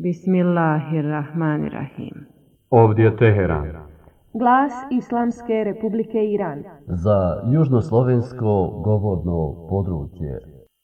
Bismillahirrahmanirrahim. Ovdje Teheran. Glas Islamske Republike Iran. Za južnoslovensko govorno područje.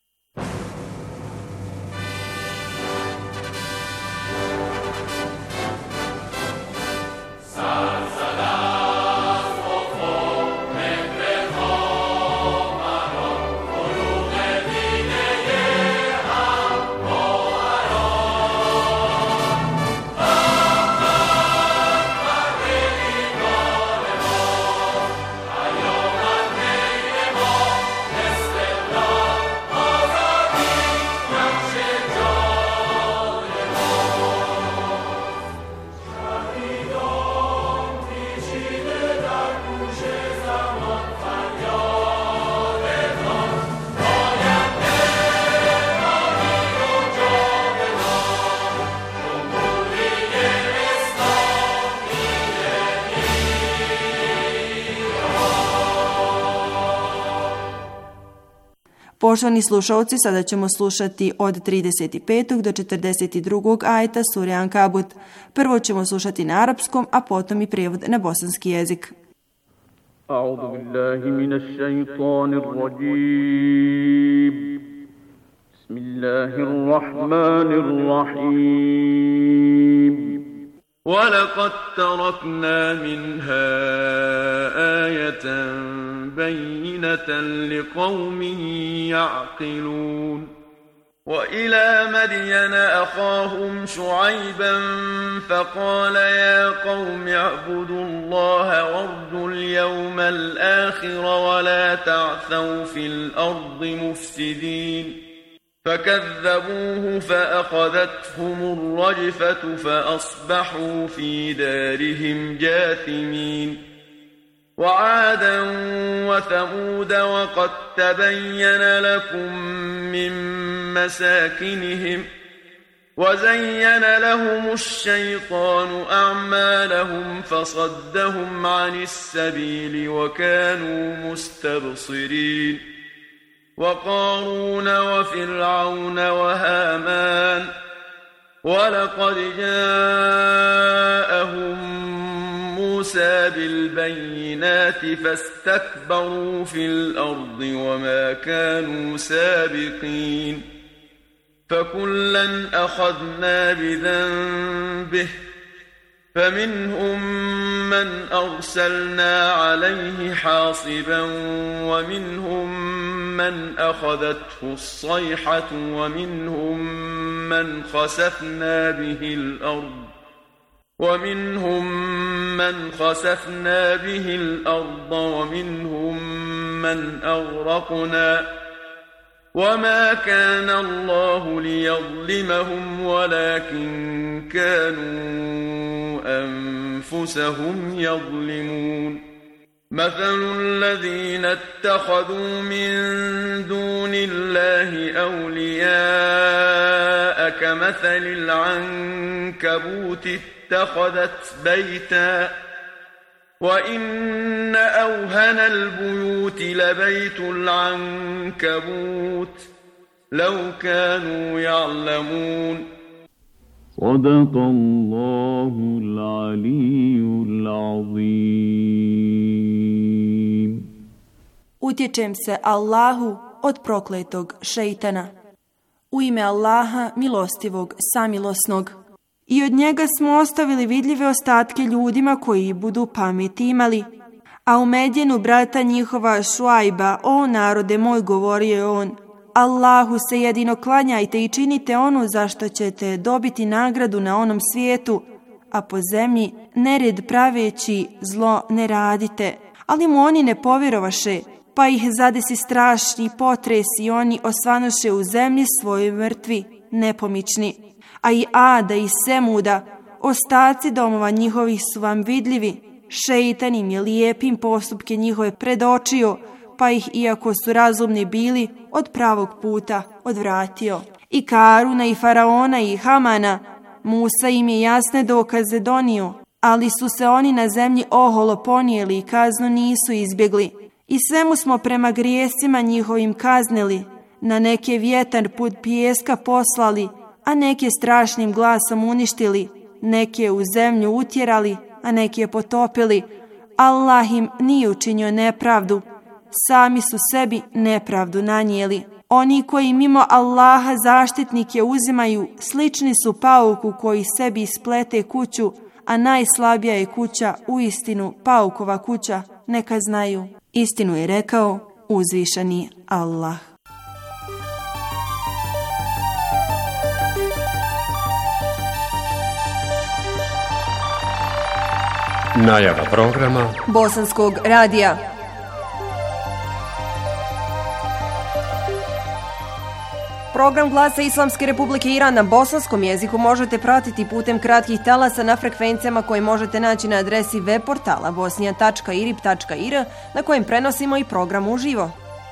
Poštovani slušalci, sada ćemo slušati od 35. do 42. ajeta sure Ankabut. Prvo ćemo slušati na arapskom, a potom i prijevod na bosanski jezik. A'udhu billahi minash shaitanir rajim. Bismillahirrahmanirrahim. وَلَقَدْ تَرَكْنَا مِنْهَا آيَةً بَيِّنَةً لِقَوْمٍ يَعْقِلُونَ وَإِلَى مَدْيَنَ أَخَاهُمْ شُعَيْبًا فَقَالَ يَا قَوْمِ اعْبُدُوا اللَّهَ وَارْجُوا الْيَوْمَ الْآخِرَ وَلَا تَعْثَوْا فِي الْأَرْضِ مُفْسِدِينَ فكذبوه فأخذتهم الرجفة فأصبحوا في دارهم جاثمين وعادا وثمود وقد تبين لكم من مساكنهم وزين لهم الشيطان أعمالهم فصدهم عن السبيل وكانوا مستبصرين وقارون وفرعون وهامان ولقد جاءهم موسى بالبينات فاستكبروا في الأرض وما كانوا سابقين فكلا أخذنا بذنبه فمنهم من أرسلنا عليه حاصبا ومنهم من أخذته الصيحة ومنهم من خسفنا به الأرض ومنهم من أغرقنا وما كان الله ليظلمهم ولكن كانوا أنفسهم يظلمون مثل الذين اتخذوا من دون الله أولياء كمثل العنكبوت اتخذت بيتا وإن أوهن البيوت لبيت العنكبوت لو كانوا يعلمون صدق الله العلي العظيم. Utječem se Allahu od prokletog šejtana. U ime Allaha milostivog, samilosnog. I od njega smo ostavili vidljive ostatke ljudima koji budu pameti imali. A u Medjenu brata njihova Šuajba, o narode moj, govorio je on, Allahu se jedino klanjajte i činite ono za što ćete dobiti nagradu na onom svijetu, a po zemlji nered praveći zlo ne radite. Ali mu oni ne povjerovaše, pa ih zadesi strašni potres i oni osvanoše u zemlji svojoj mrtvi, nepomični. A i Ada i Semuda, ostaci domova njihovih su vam vidljivi. Šejtan im je lijepim postupke njihove predočio, pa ih, iako su razumni bili, od pravog puta odvratio. I Karuna i Faraona i Hamana, Musa im je jasne dokaze donio, ali su se oni na zemlji oholo ponijeli i kaznu nisu izbjegli. I svemu smo prema grijesima njihovim kaznili, na neke vjetar put pijeska poslali, a neke strašnim glasom uništili, neke u zemlju utjerali, a neke potopili. Allah im nije učinio nepravdu, sami su sebi nepravdu nanijeli. Oni koji mimo Allaha zaštitnike uzimaju, slični su pauku koji sebi isplete kuću, a najslabija je kuća uistinu paukova kuća, neka znaju. Istinu je rekao uzvišeni Allah. Najava programa Bosanskog radija. Program Glasa Islamske Republike Iran na bosanskom jeziku možete pratiti putem kratkih talasa na frekvencijama koje možete naći na adresi web portala bosnija.irib.ir na kojem prenosimo i program uživo.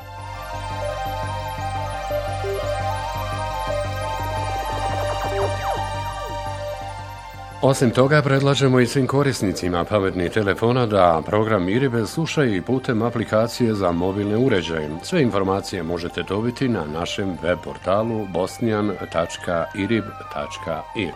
Osim toga, predlažemo i svim korisnicima pametnih telefona da program IRIB slušaju i putem aplikacije za mobilne uređaje. Sve informacije možete dobiti na našem web portalu bosnian.irib.ir.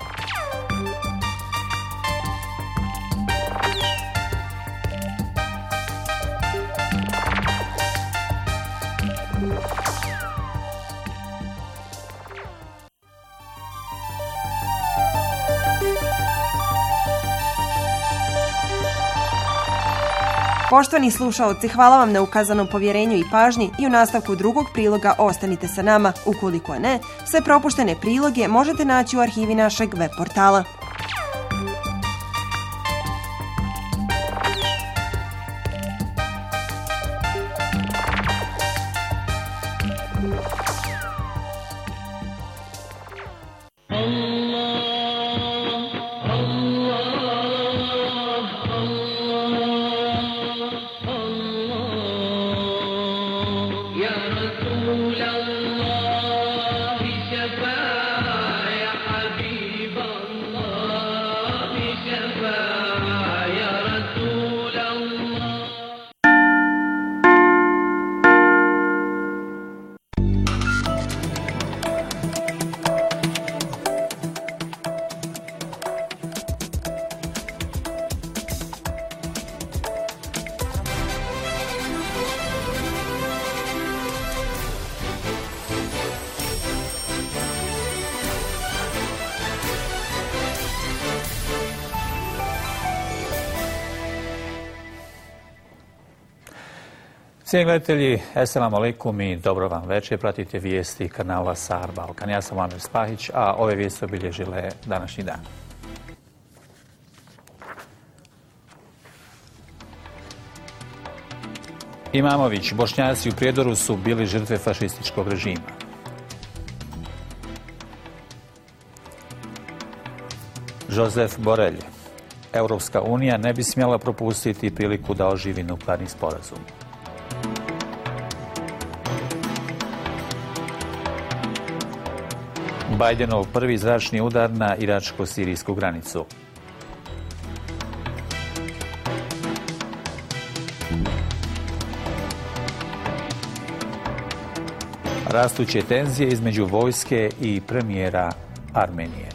Poštovani slušaoci, hvala vam na ukazanom povjerenju i pažnji i u nastavku drugog priloga ostanite sa nama. Ukoliko ne, sve propuštene priloge možete naći u arhivi našeg web portala. Cijenjeni gledatelji, assalamu alaikum i dobro vam večer. Pratite vijesti kanala Sahar Balkan. Ja sam Amir Spahić, a ove vijesti obilježile današnji dan. Imamović, Bošnjaci u Prijedoru su bili žrtve fašističkog režima. Josef Borelj, Europska unija ne bi smjela propustiti priliku da oživi nuklearni sporazum. Bajdenov prvi zračni udar na iračko-sirijsku granicu. Rastuće tenzije između vojske i premijera Armenije.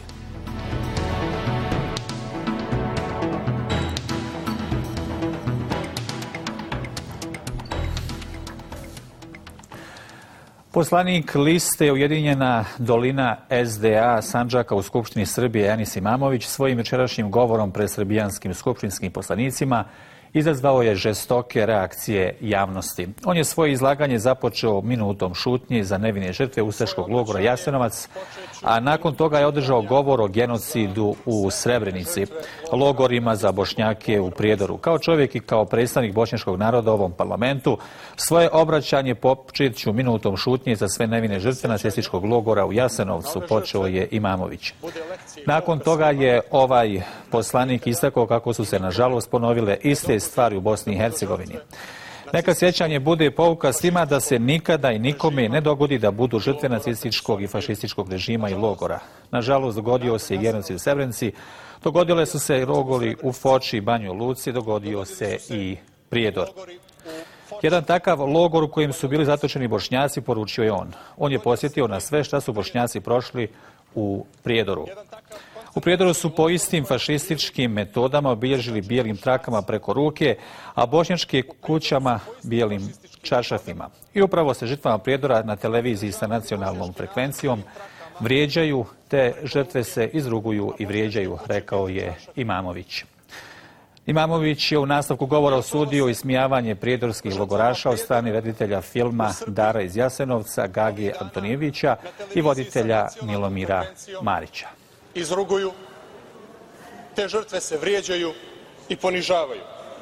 Poslanik liste Ujedinjena dolina SDA Sandžaka u Skupštini Srbije Enis Imamović svojim večerašnjim govorom pred srbijanskim skupštinskim poslanicima izazvao je žestoke reakcije javnosti. On je svoje izlaganje započeo minutom šutnje za nevine žrtve ustaškog logora Jasenovac, a nakon toga je održao govor o genocidu u Srebrenici, logorima za Bošnjake u Prijedoru. Kao čovjek i kao predstavnik bošnjačkog naroda u ovom parlamentu, svoje obraćanje počet ću minutom šutnje za sve nevine žrtve nacističkog logora u Jasenovcu, počeo je Imamović. Nakon toga je ovaj poslanik istakao kako su se nažalost ponovile iste stvari u Bosni i Hercegovini. Neka sjećanje bude pouka svima da se nikada i nikome ne dogodi da budu žrtve nacističkog i fašističkog režima i logora. Nažalost, dogodio se i genocid u Srebrenici, dogodile su se i logori u Foči i Banjoj Luci, dogodio se i Prijedor. Jedan takav logor u kojem su bili zatočeni Bošnjaci poručio je on. On je podsjetio na sve šta su Bošnjaci prošli u Prijedoru. U Prijedoru su po istim fašističkim metodama obilježili bijelim trakama preko ruke, a bošnjačke kućama bijelim čaršafima. I upravo se žrtvama Prijedora na televiziji sa nacionalnom frekvencijom vrijeđaju, te žrtve se izruguju i vrijeđaju, rekao je Imamović. Imamović je u nastavku govora osudio ismijavanje prijedorskih logoraša od strane reditelja filma Dara iz Jasenovca, Gage Antonijevića i voditelja Milomira Marića. Izruguju, te žrtve se vrijeđaju i ponižavaju.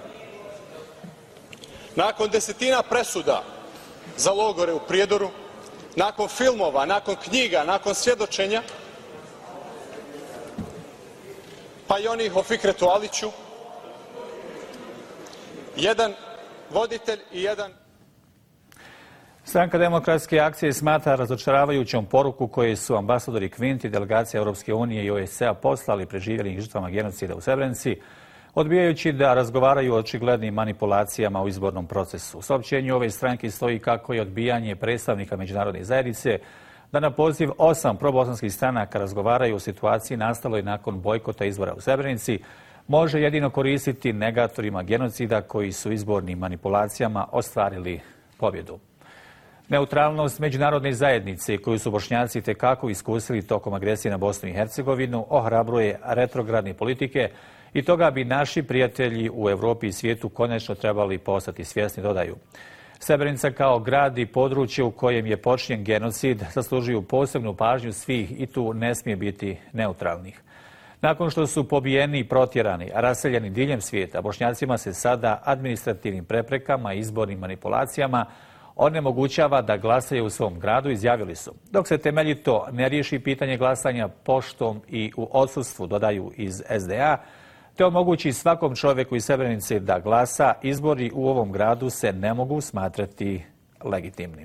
Nakon desetina presuda za logore u Prijedoru, nakon filmova, nakon knjiga, nakon svjedočenja, pa i onih o Fikretu Aliću, jedan voditelj i jedan... Stranka Demokratske akcije smatra razočaravajućom poruku koju su ambasadori Kvint i delegacija Europske unije i OSCE-a poslali preživjelim žrtvama genocida u Srebrenici, odbijajući da razgovaraju o očiglednim manipulacijama u izbornom procesu. U saopćenju ove stranke stoji kako je odbijanje predstavnika međunarodne zajednice da na poziv 8 probosanskih stranaka razgovaraju o situaciji nastaloj nakon bojkota izbora u Srebrenici može jedino koristiti negatorima genocida koji su izbornim manipulacijama ostvarili pobjedu. Neutralnost međunarodne zajednice koju su Bošnjaci tekako iskusili tokom agresije na Bosnu i Hercegovinu ohrabruje retrogradne politike i toga bi naši prijatelji u Europi i svijetu konačno trebali postati svjesni, dodaju. Srebrenica kao grad i područje u kojem je počinjen genocid zaslužuju posebnu pažnju svih i tu ne smije biti neutralnih. Nakon što su pobijeni i protjerani, a raseljeni diljem svijeta, Bošnjacima se sada administrativnim preprekama i izbornim manipulacijama onemogućava da glasaju u svom gradu, izjavili su. Dok se temeljito ne riješi pitanje glasanja poštom i u odsustvu, dodaju iz SDA, te omogući svakom čovjeku iz Srebrenice da glasa, izbori u ovom gradu se ne mogu smatrati legitimnim.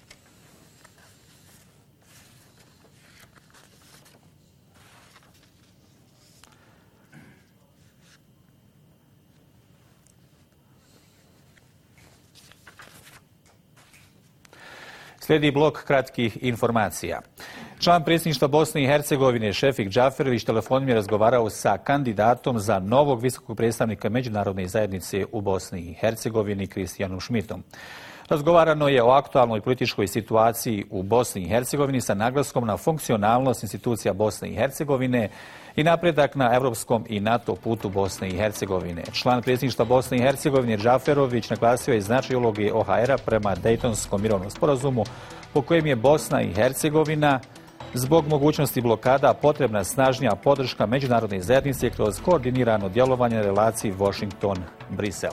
Slijedi blok kratkih informacija. Član predsjedništva Bosne i Hercegovine Šefik Džaferović telefonom je razgovarao sa kandidatom za novog visokog predstavnika međunarodne zajednice u Bosni i Hercegovini Kristijanom Šmitom. Razgovarano je o aktualnoj političkoj situaciji u Bosni i Hercegovini sa naglaskom na funkcionalnost institucija Bosne i Hercegovine i napredak na evropskom i NATO putu Bosne i Hercegovine. Član predsjedništva Bosne i Hercegovine Džaferović naglasio je značaj uloge OHR-a prema Dejtonskom mirovnom sporazumu po kojem je Bosna i Hercegovina zbog mogućnosti blokada potrebna snažnija podrška međunarodne zajednice kroz koordinirano djelovanje na relaciji Washington-Brisel.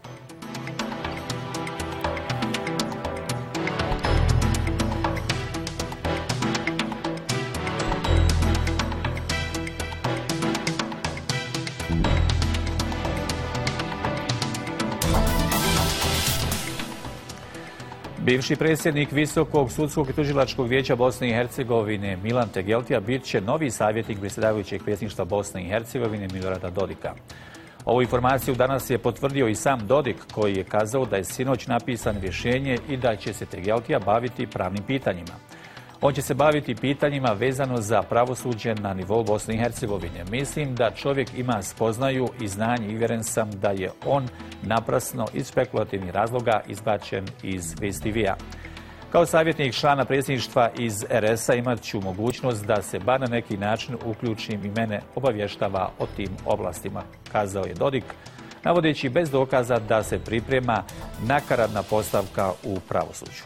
Bivši predsjednik Visokog sudskog i tužilačkog vijeća Bosne i Hercegovine Milan Tegeltija bit će novi savjetnik predsjedavajućeg predsjedništva Bosne i Hercegovine Milorada Dodika. Ovu informaciju danas je potvrdio i sam Dodik koji je kazao da je sinoć napisano rješenje i da će se Tegeltija baviti pravnim pitanjima. On će se baviti pitanjima vezano za pravosuđe na nivou Bosne i Hercegovine. Mislim da čovjek ima spoznaju i znanje i uvjeren sam da je on naprasno iz spekulativnih razloga izbačen iz VSTV-a. Kao savjetnik člana predsjedništva iz RS-a imat ću mogućnost da se bar na neki način uključim i mene obavještava o tim oblastima, kazao je Dodik, navodeći bez dokaza da se priprema nakaradna postavka u pravosuđu.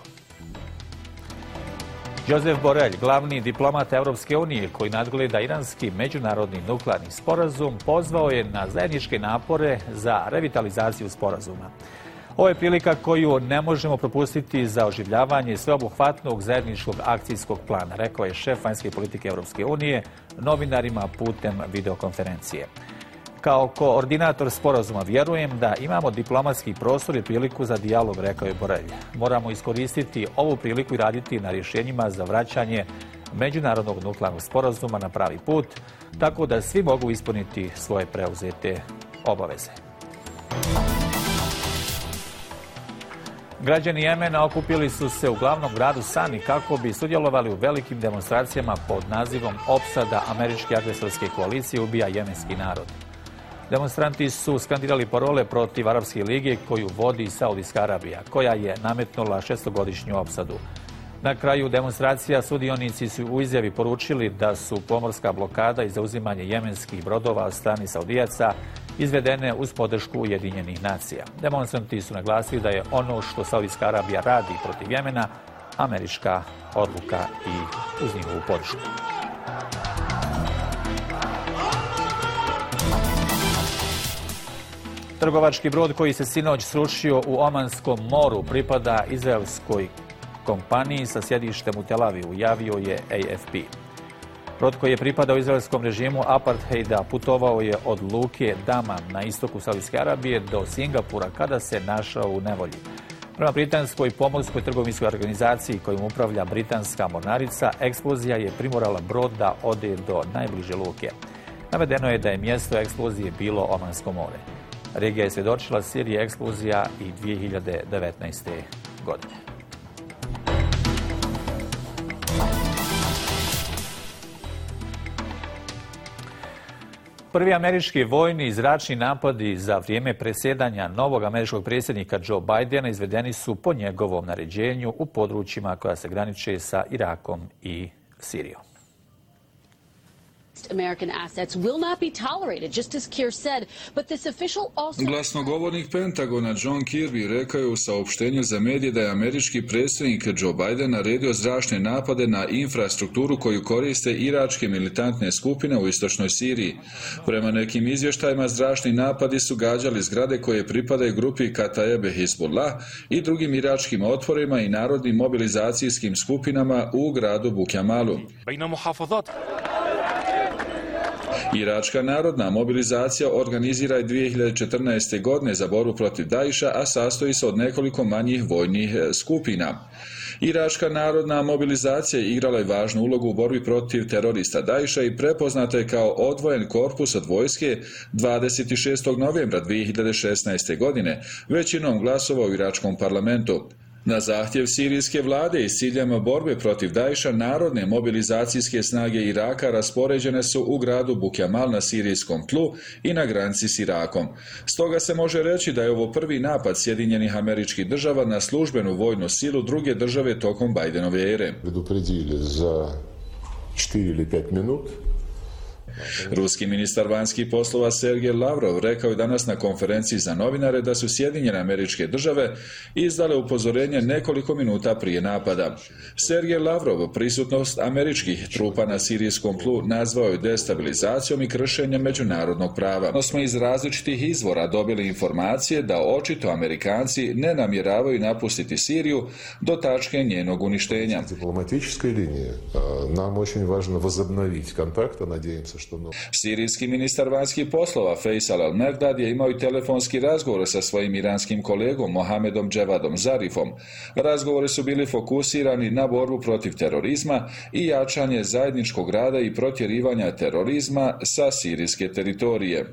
Josep Borrell, glavni diplomat Europske unije koji nadgleda iranski međunarodni nuklearni sporazum, pozvao je na zajedničke napore za revitalizaciju sporazuma. Ovo je prilika koju ne možemo propustiti za oživljavanje sveobuhvatnog zajedničkog akcijskog plana, rekao je šef vanjske politike Europske unije novinarima putem videokonferencije. Kao koordinator sporazuma vjerujem da imamo diplomatski prostor i priliku za dijalog, rekao je Borrell. Moramo iskoristiti ovu priliku i raditi na rješenjima za vraćanje međunarodnog nuklearnog sporazuma na pravi put, tako da svi mogu ispuniti svoje preuzete obaveze. Građani Jemena okupili su se u glavnom gradu Sani kako bi sudjelovali u velikim demonstracijama pod nazivom Opsada američke agresorske koalicije ubija jemenski narod. Demonstranti su skandirali parole protiv Arapske lige koju vodi Saudijska Arabija, koja je nametnula 6-godišnju opsadu. Na kraju demonstracija sudionici su u izjavi poručili da su pomorska blokada i zauzimanje jemenskih brodova od strane Saudijaca izvedene uz podršku Ujedinjenih nacija. Demonstranti su naglasili da je ono što Saudijska Arabija radi protiv Jemena američka odluka i uz njihovu podršku. Trgovački brod koji se sinoć srušio u Omanskom moru pripada izraelskoj kompaniji sa sjedištem u Tel Avivu, javio je AFP. Brod koji je pripadao izraelskom režimu apartheida putovao je od luke Daman na istoku Saudijske Arabije do Singapura kada se našao u nevolji. Prema britanskoj pomorskoj trgovinskoj organizaciji kojom upravlja britanska mornarica, eksplozija je primorala brod da ode do najbliže luke. Navedeno je da je mjesto eksplozije bilo Omansko more. Regija je svjedočila seriji eksplozija i 2019. godine. Prvi američki vojni i zračni napadi za vrijeme predsjedanja novog američkog predsjednika Joe Bidena izvedeni su po njegovom naređenju u područjima koja se graniče sa Irakom i Sirijom. American assets will not be tolerated, just as Keir said, but this official also... Glasnogovornik Pentagona John Kirby rekao je u saopštenju za medije da je američki predsjednik Joe Biden naredio zračne napade na infrastrukturu koju koriste iračke militantne skupine u istočnoj Siriji. Prema nekim izvještajima, zračni napadi su gađali zgrade koje pripadaju grupi Kataebe Hizbullah i drugim iračkim otporima i narodnim mobilizacijskim skupinama u gradu Bukjamalu. Iračka narodna mobilizacija organizira je 2014. godine za borbu protiv Daesha, a sastoji se od nekoliko manjih vojnih skupina. Iračka narodna mobilizacija igrala je važnu ulogu u borbi protiv terorista Daesha i prepoznata je kao odvojen korpus od vojske 26. novembra 2016. godine, većinom glasova u iračkom parlamentu. Na zahtjev sirijske vlade i s ciljem borbe protiv Daesha, narodne mobilizacijske snage Iraka raspoređene su u gradu Bukjamal na sirijskom tlu i na granici s Irakom. Stoga se može reći da je ovo prvi napad Sjedinjenih Američkih Država na službenu vojnu silu druge države tokom Bidenove ere. Predupredili za 4 ili 5 minuta. Ruski ministar vanjskih poslova Sergej Lavrov rekao je danas na konferenciji za novinare da su Sjedinjene Američke Države izdale upozorenje nekoliko minuta prije napada. Sergej Lavrov prisutnost američkih trupa na sirijskom tlu nazvao je destabilizacijom i kršenjem međunarodnog prava. No smo iz različitih izvora dobili informacije da očito Amerikanci ne namjeravaju napustiti Siriju do tačke njenog uništenja. Diplomatička linija. Nam очень важно возобновить контакты, надеемся, što... Sirijski ministar vanjskih poslova Faisal al-Merdad je imao i telefonski razgovor sa svojim iranskim kolegom Mohamedom Dževadom Zarifom. Razgovori su bili fokusirani na borbu protiv terorizma i jačanje zajedničkog rada i protjerivanja terorizma sa sirijske teritorije.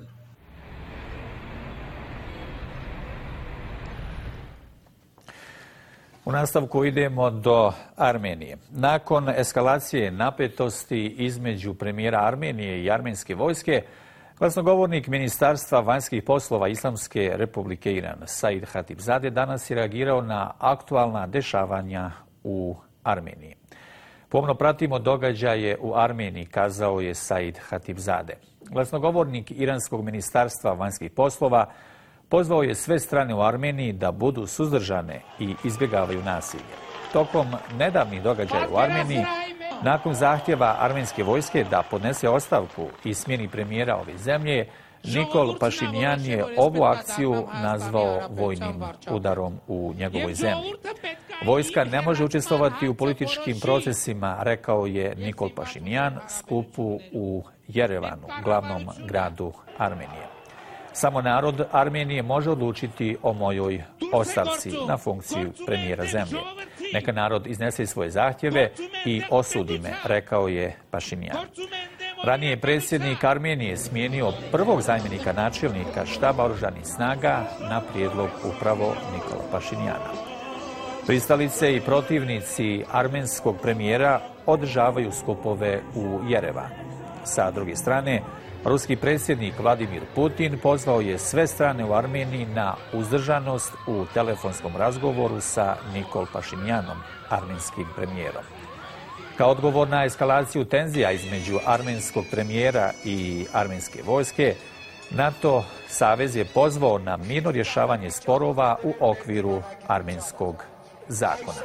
U nastavku idemo do Armenije. Nakon eskalacije napetosti između premijera Armenije i armenske vojske, glasnogovornik Ministarstva vanjskih poslova Islamske republike Iran, Said Hatibzadeh, danas je reagirao na aktualna dešavanja u Armeniji. Pomno pratimo događaje u Armeniji, kazao je Said Hatibzadeh. Glasnogovornik Iranskog ministarstva vanjskih poslova pozvao je sve strane u Armeniji da budu suzdržane i izbjegavaju nasilje. Tokom nedavnih događaja u Armeniji, nakon zahtjeva armenske vojske da podnese ostavku i smjeni premijera ove zemlje, Nikol Pašinjan je ovu akciju nazvao vojnim udarom u njegovoj zemlji. Vojska ne može učestvovati u političkim procesima, rekao je Nikol Pašinjan skupu u Jerevanu, glavnom gradu Armenije. Samo narod Armenije može odlučiti o mojoj ostavci na funkciju premijera zemlje. Neka narod iznese svoje zahtjeve i osudi me, rekao je Pašinjan. Ranije je predsjednik Armenije smijenio prvog zamjenika načelnika štaba oružanih snaga na prijedlog upravo Nikola Pašinjana. Pristalice i protivnici armenskog premijera održavaju skupove u Jerevanu. Sa druge strane, ruski predsjednik Vladimir Putin pozvao je sve strane u Armeniji na uzdržanost u telefonskom razgovoru sa Nikol Pašinjanom, armenskim premijerom. Kao odgovor na eskalaciju tenzija između armenskog premijera i armenske vojske, NATO savez je pozvao na mirno rješavanje sporova u okviru armenskog zakona.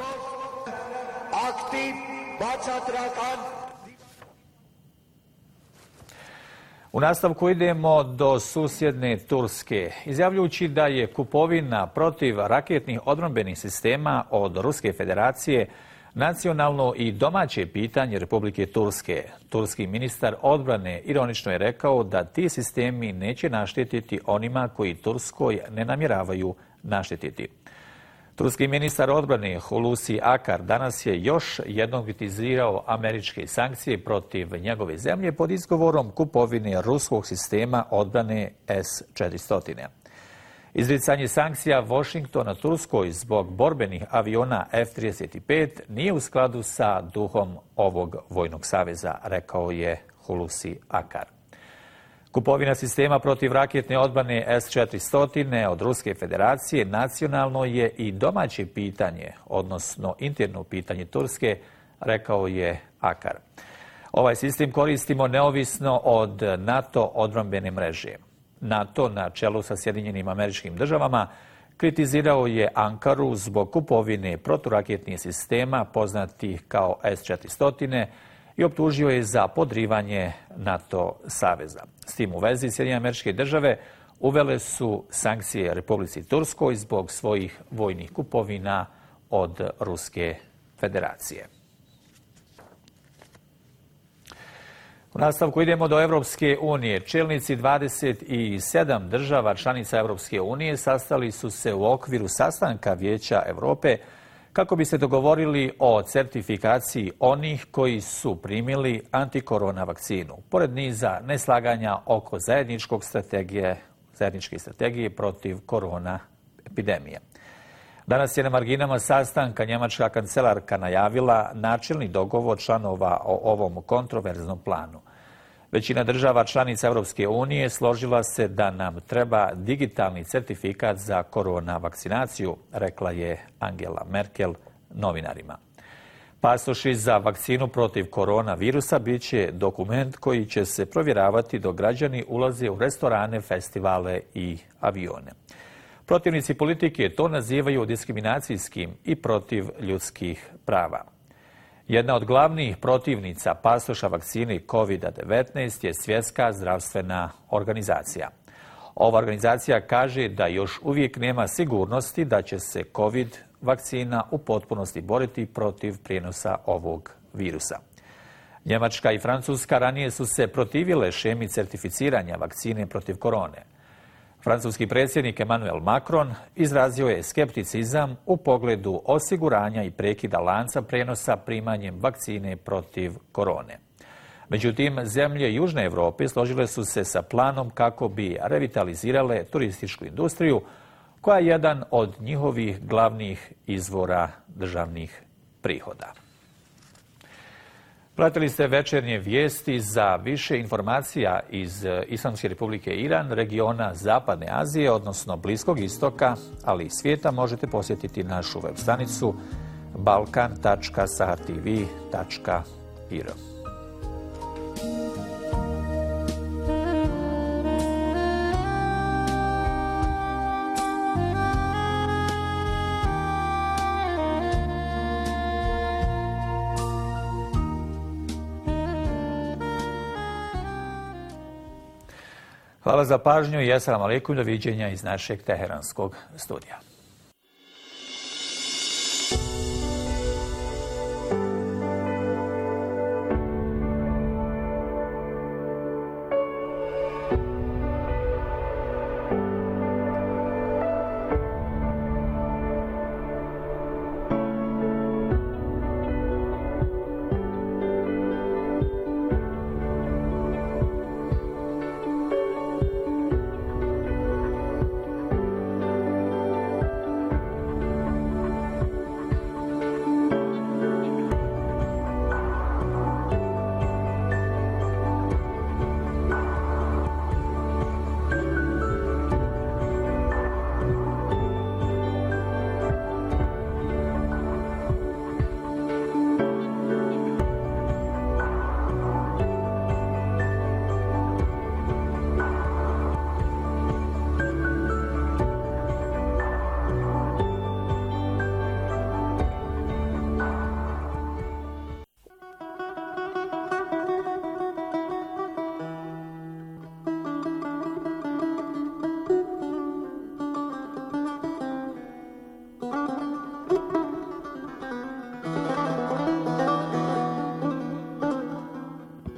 U nastavku idemo do susjedne Turske, izjavljujući da je kupovina protiv raketnih odbrambenih sistema od Ruske federacije nacionalno i domaće pitanje Republike Turske. Turski ministar odbrane ironično je rekao da ti sistemi neće naštetiti onima koji Turskoj ne namjeravaju naštetiti. Turski ministar odbrane Hulusi Akar danas je još jednom kritizirao američke sankcije protiv njegove zemlje pod izgovorom kupovine ruskog sistema odbrane S-400. Izricanje sankcija Washingtona Turskoj zbog borbenih aviona F-35 nije u skladu sa duhom ovog vojnog saveza, rekao je Hulusi Akar. Kupovina sistema protiv raketne odbrane S-400 od Ruske federacije nacionalno je i domaće pitanje, odnosno interno pitanje Turske, rekao je Akar. Ovaj sistem koristimo neovisno od NATO odbrambene mreže. NATO na čelu sa Sjedinjenim Američkim Državama kritizirao je Ankaru zbog kupovine proturaketnih sistema poznatih kao S-400 i optužio je za podrivanje NATO saveza. S tim u vezi Sjedinjene Američke Države uvele su sankcije Republici Turskoj zbog svojih vojnih kupovina od Ruske federacije. U nastavku idemo do Evropske unije. Čelnici 27 država članica Evropske unije sastali su se u okviru sastanka Vijeća Europe kako bi se dogovorili o certifikaciji onih koji su primili antikorona vakcinu, pored niza neslaganja oko zajedničke strategije protiv korona epidemije. Danas je na marginama sastanka njemačka kancelarka najavila načelni dogovor članova o ovom kontroverznom planu. Većina država članica Europske unije složila se da nam treba digitalni certifikat za korona vakcinaciju, rekla je Angela Merkel novinarima. Pasoši za vakcinu protiv koronavirusa bit će dokument koji će se provjeravati dok građani ulaze u restorane, festivale i avione. Protivnici politike to nazivaju diskriminacijskim i protiv ljudskih prava. Jedna od glavnih protivnica pasoša vakcine COVID-19 je Svjetska zdravstvena organizacija. Ova organizacija kaže da još uvijek nema sigurnosti da će se COVID vakcina u potpunosti boriti protiv prijenosa ovog virusa. Njemačka i Francuska ranije su se protivile šemi certificiranja vakcine protiv korone. Francuski predsjednik Emmanuel Macron izrazio je skepticizam u pogledu osiguranja i prekida lanca prenosa primanjem vakcine protiv korone. Međutim, zemlje Južne Europe složile su se sa planom kako bi revitalizirale turističku industriju, koja je jedan od njihovih glavnih izvora državnih prihoda. Pratili ste večernje vijesti. Za više informacija iz Islamske republike Iran, regiona Zapadne Azije, odnosno Bliskog istoka, ali i svijeta, možete posjetiti našu web stranicu balkan.sahartv.ir. Hvala za pažnju i assalamu alaikum, doviđenja iz našeg teheranskog studija.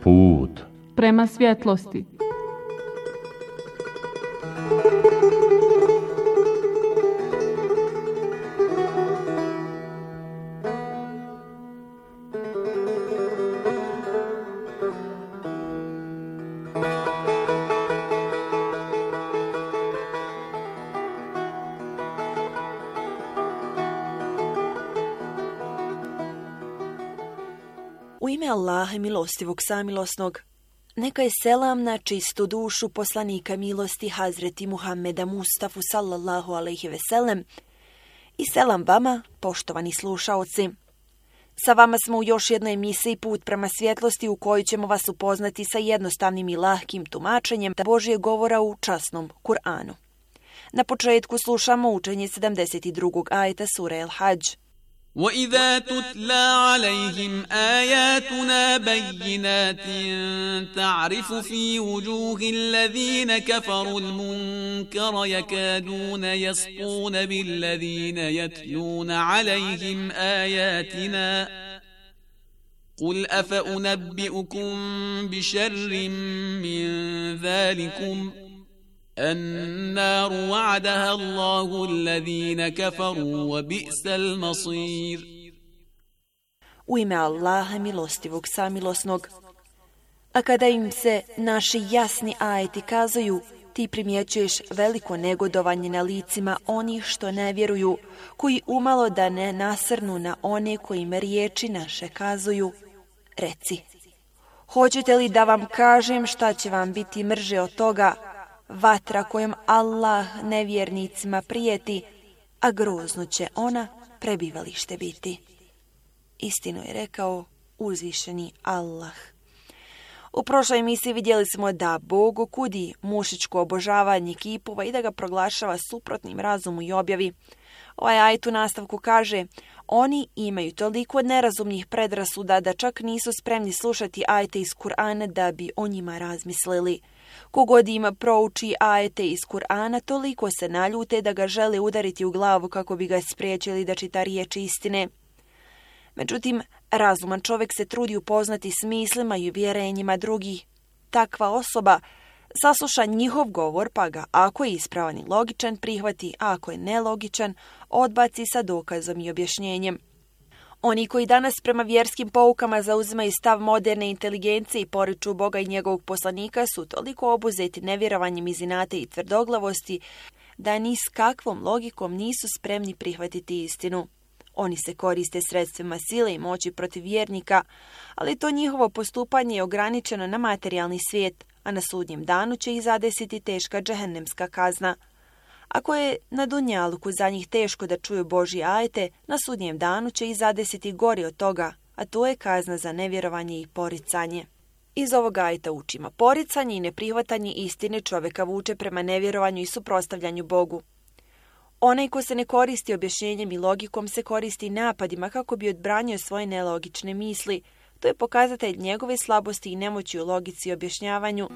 Put prema svjetlosti. U ime Allaha milostivog samilosnog, neka je selam na čistu dušu poslanika milosti Hazreti Muhammeda Mustafu sallallahu alejhi ve sellem i selam vama, poštovani slušaoci. Sa vama smo u još jednoj emisiji Put prema svjetlosti u kojoj ćemo vas upoznati sa jednostavnim i lahkim tumačenjem Božjeg govora u časnom Kur'anu. Na početku slušamo učenje 72. ajeta sure El-Hadž. وَإِذَا تُتْلَى عَلَيْهِمْ آيَاتُنَا بَيِّنَاتٍ تَعْرِفُ فِي وُجُوهِ الَّذِينَ كَفَرُوا الْمُنكَرَ يَكَادُونَ يَسْطُونَ بِالَّذِينَ يَتْلُونَ عَلَيْهِمْ آيَاتِنَا قُلْ أَفَأُنَبِّئُكُم بِشَرٍّ مِّن ذَلِكُمْ النار وعدها الله الذين كفروا وبئس المصير. U ime Allaha milostivog samilosnog. A kada im se naši jasni ajeti kazuju, ti primjećuješ veliko negodovanje na licima onih što ne vjeruju, koji umalo da ne nasrnu na one kojim riječi naše kazuju. Reci, hoćete li da vam kažem šta će vam biti mrže od toga? Vatra kojom Allah nevjernicima prijeti, a grozno će ona prebivalište biti. Istinu je rekao uzvišeni Allah. U prošloj emisiji vidjeli smo da Bog kudi mušičko obožavanje kipova i da ga proglašava suprotnim razumu i objavi. Ovaj ajet u nastavku kaže, oni imaju toliko nerazumnih predrasuda da čak nisu spremni slušati ajete iz Kur'ana da bi o njima razmislili. Kogod ima prouči ajete iz Kur'ana, toliko se naljute da ga žele udariti u glavu kako bi ga spriječili da čita riječi istine. Međutim, razuman čovjek se trudi upoznati s mislima i uvjerenjima drugih. Takva osoba sasluša njihov govor, pa ga, ako je ispravan i logičan, prihvati, a ako je nelogičan, odbaci sa dokazom i objašnjenjem. Oni koji danas prema vjerskim poukama zauzimaju stav moderne inteligencije i poriču Boga i njegovog poslanika su toliko obuzeti nevjerovanjem iz inata i tvrdoglavosti da ni s kakvom logikom nisu spremni prihvatiti istinu. Oni se koriste sredstvima sile i moći protiv vjernika, ali to njihovo postupanje je ograničeno na materijalni svijet, a na sudnjem danu će ih zadesiti teška džehennemska kazna. Ako je na dunjaluku za njih teško da čuju Božje ajete, na sudnjem danu će ih zadesiti gori od toga, a to je kazna za nevjerovanje i poricanje. Iz ovog ajeta učimo, poricanje i neprihvatanje istine čovjeka vuče prema nevjerovanju i suprotstavljanju Bogu. Onaj ko se ne koristi objašnjenjem i logikom se koristi napadima kako bi odbranio svoje nelogične misli. To je pokazatelj njegove slabosti i nemoći u logici i objašnjavanju.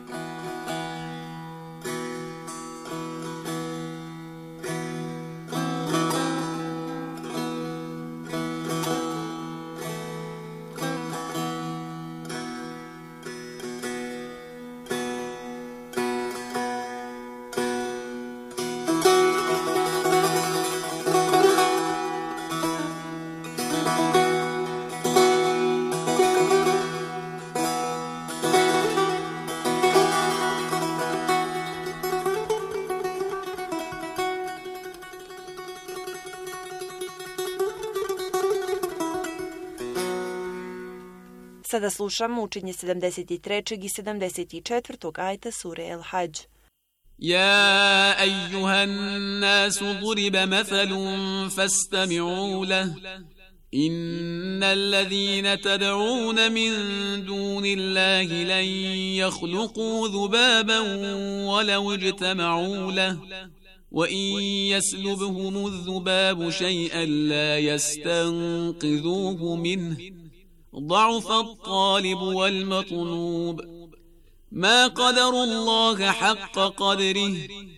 Sada slušamo učenje 73. i 74. ajeta sure El-Hadž. يا أيها الناس ضرب مثل فاستمعوا له إن الذين تدعون من دون الله لن يخلقوا ذبابا ولو اجتمعوا له وإن يسلبهم الذباب شيئا لا يستنقذوه منه ضعف الطالب والمطلوب ما قدروا الله حق قدره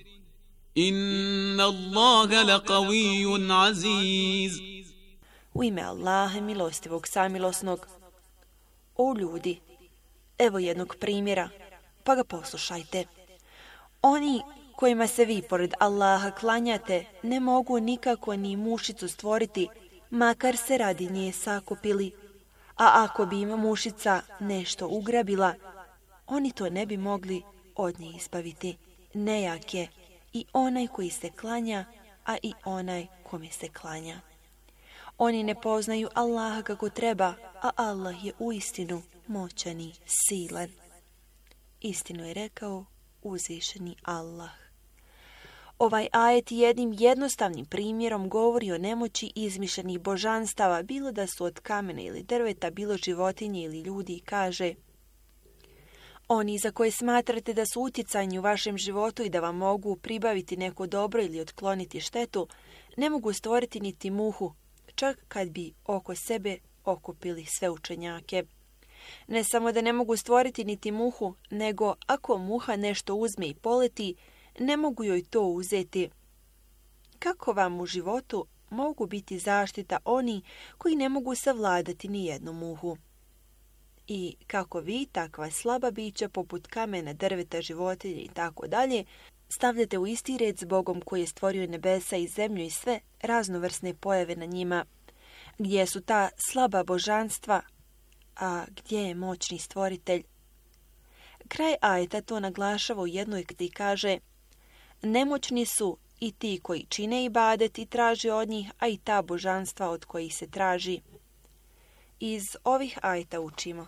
إن الله لقوي عزيز. U ime Allaha milostivog samilosnog. O ljudi, Evo jednog primjera, pa ga poslušajte. Oni kojima se vi pored Allaha klanjate ne mogu nikako ni mušicu stvoriti, makar se radi nje sakupili. A ako bi im mušica nešto ugrabila, oni to ne bi mogli od nje izbaviti. Nejak je i onaj koji se klanja, a i onaj kome se klanja. Oni ne poznaju Allaha kako treba, a Allah je uistinu moćan i silan. Istinu je rekao uzvišeni Allah. Ovaj ajet jednim jednostavnim primjerom govori o nemoći izmišljenih božanstava, bilo da su od kamena ili drveta, bilo životinje ili ljudi, i kaže: oni za koje smatrate da su utjecajni u vašem životu i da vam mogu pribaviti neko dobro ili otkloniti štetu, ne mogu stvoriti niti muhu, čak kad bi oko sebe okupili sve učenjake. Ne samo da ne mogu stvoriti niti muhu, nego ako muha nešto uzme i poleti, ne mogu joj to uzeti. Kako vam u životu mogu biti zaštita oni koji ne mogu savladati ni jednu muhu? I kako vi, takva slaba bića poput kamena, drveta, životinje i tako dalje, stavljate u isti red s Bogom koji je stvorio nebesa i zemlju i sve raznovrsne pojave na njima? Gdje su ta slaba božanstva, a gdje je moćni stvoritelj? Kraj ajeta to naglašava u jednoj gdje kaže: nemoćni su i ti koji čine ibadet i traže od njih, a i ta božanstva od kojih se traži. Iz ovih ajeta učimo: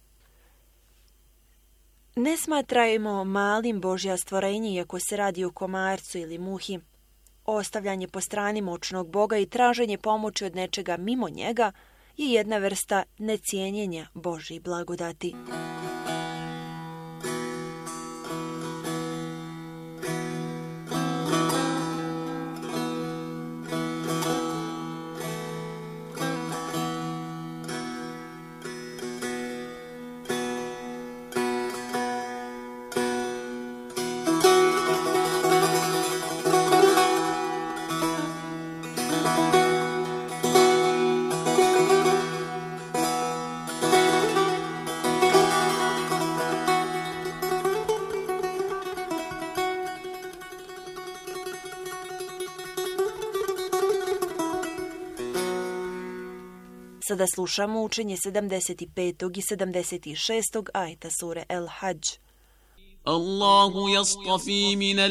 ne smatrajmo malim Božja stvorenje iako se radi o komarcu ili muhi. Ostavljanje po strani moćnog Boga i traženje pomoći od nečega mimo njega je jedna vrsta necijenjenja Božjih blagodati. Sada slušamo učenje 75. i 76. ajeta sure El-Hadž. Allahu yastafi minal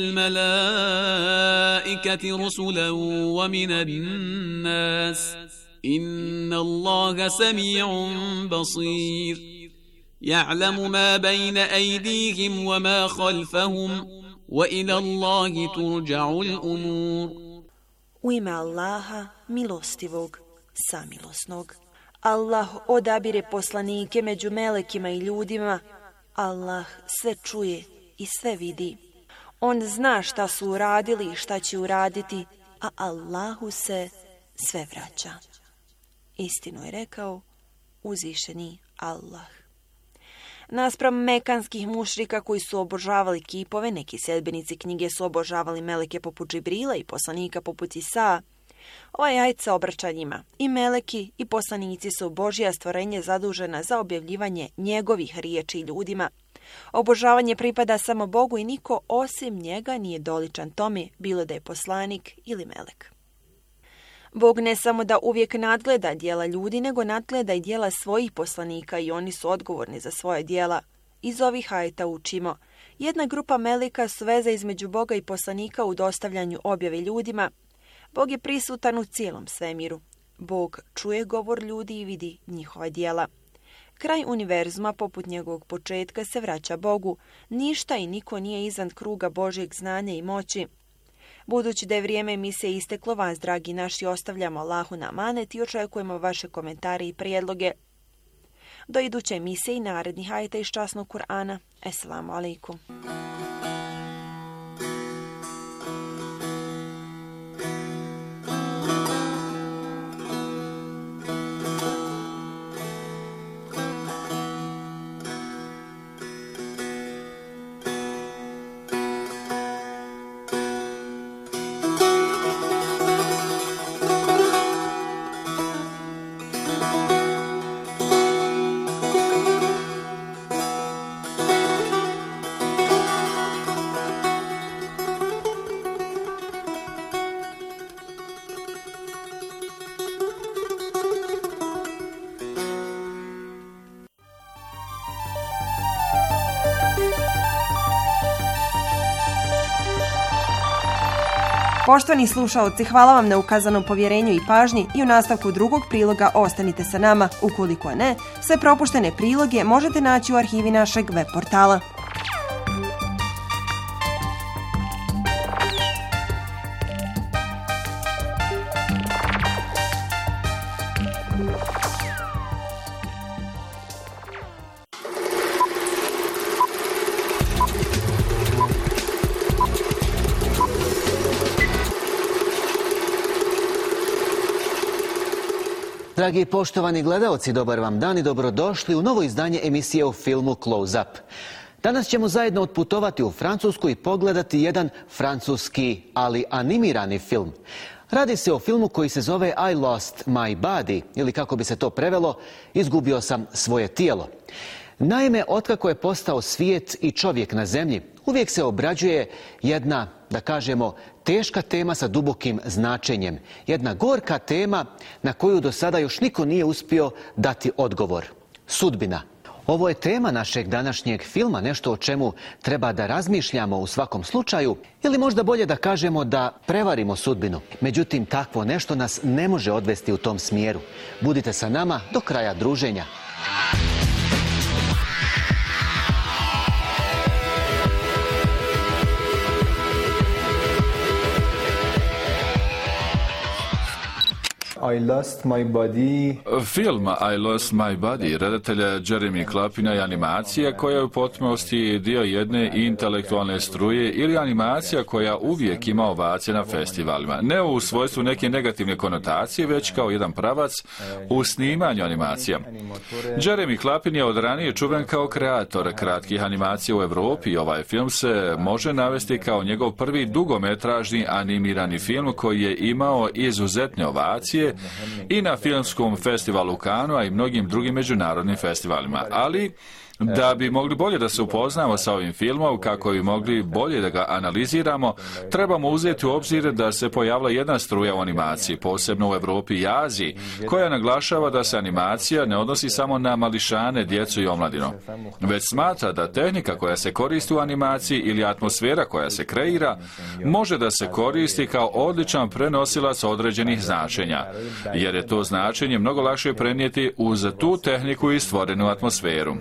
malaikati rusulan wa minan nas. Inna Allaha sami'un basir. Ya'lamu ma bayna aydihim wa ma khalfahum wa ila Allahi turja'ul umur. U ime Allaha, milostivog, samilosnog. Allah odabire poslanike među melekima i ljudima. Allah sve čuje i sve vidi. On zna šta su uradili i šta će uraditi, a Allahu se sve vraća. Istinu je rekao uzvišeni Allah. Naspram mekanskih mušrika koji su obožavali kipove, neki sedbenici knjige su obožavali meleke poput Džibrila i poslanika poput Isaa. Ovaj ajet se obraća njima. I meleki i poslanici su Božja stvorenje zadužena za objavljivanje njegovih riječi ljudima. Obožavanje pripada samo Bogu i niko osim njega nije doličan tome, bilo da je poslanik ili melek. Bog ne samo da uvijek nadgleda djela ljudi, nego nadgleda i djela svojih poslanika i oni su odgovorni za svoje djela. Iz ovih ajeta učimo: jedna grupa meleka su veza između Boga i poslanika u dostavljanju objave ljudima. Bog je prisutan u cijelom svemiru. Bog čuje govor ljudi i vidi njihova djela. Kraj univerzuma, poput njegovog početka, se vraća Bogu. Ništa i niko nije izvan kruga Božjeg znanja i moći. Budući da je vrijeme emisije isteklo, vas, dragi naši, ostavljamo Allahu na amanet i očekujemo vaše komentare i prijedloge. Do iduće emisije i narednih ajeta iz časnog Kur'ana. Esselamu alaikum. Poštovani slušaoci, hvala vam na ukazanom povjerenju i pažnji i u nastavku drugog priloga ostanite sa nama. Ukoliko ne, sve propuštene priloge možete naći u arhivi našeg web portala. Dragi i poštovani gledaoci, dobar vam dan i dobrodošli u novo izdanje emisije o filmu Close Up. Danas ćemo zajedno otputovati u Francusku i pogledati jedan francuski, ali animirani film. Radi se o filmu koji se zove I Lost My Body, ili kako bi se to prevelo, izgubio sam svoje tijelo. Naime, otkako je postao svijet i čovjek na zemlji, uvijek se obrađuje jedna, da kažemo, teška tema sa dubokim značenjem. Jedna gorka tema na koju do sada još niko nije uspio dati odgovor. Sudbina. Ovo je tema našeg današnjeg filma, nešto o čemu treba da razmišljamo u svakom slučaju, ili možda bolje da kažemo da prevarimo sudbinu. Međutim, takvo nešto nas ne može odvesti u tom smjeru. Budite sa nama do kraja druženja. I Lost My Body. Film I Lost My Body redatelja Jeremy Clappina je animacija koja je u potpunosti dio jedne intelektualne struje ili animacija koja uvijek ima ovacije na festivalima. Ne u svojstvu neke negativne konotacije, već kao jedan pravac u snimanju animacija. Jeremy Clappin je od ranije čuven kao kreator kratkih animacija u Europi i ovaj film se može navesti kao njegov prvi dugometražni animirani film koji je imao izuzetne ovacije i na filmskom festivalu u Cannesu, a i mnogim drugim međunarodnim festivalima. Ali da bi mogli bolje da se upoznamo sa ovim filmom, kako bi mogli bolje da ga analiziramo, trebamo uzeti u obzir da se pojavila jedna struja u animaciji, posebno u Europi i Aziji, koja naglašava da se animacija ne odnosi samo na mališane, djecu i omladinu, već smatra da tehnika koja se koristi u animaciji ili atmosfera koja se kreira može da se koristi kao odličan prenosilac određenih značenja, jer je to značenje mnogo lakše prenijeti uz tu tehniku i stvorenu atmosferu.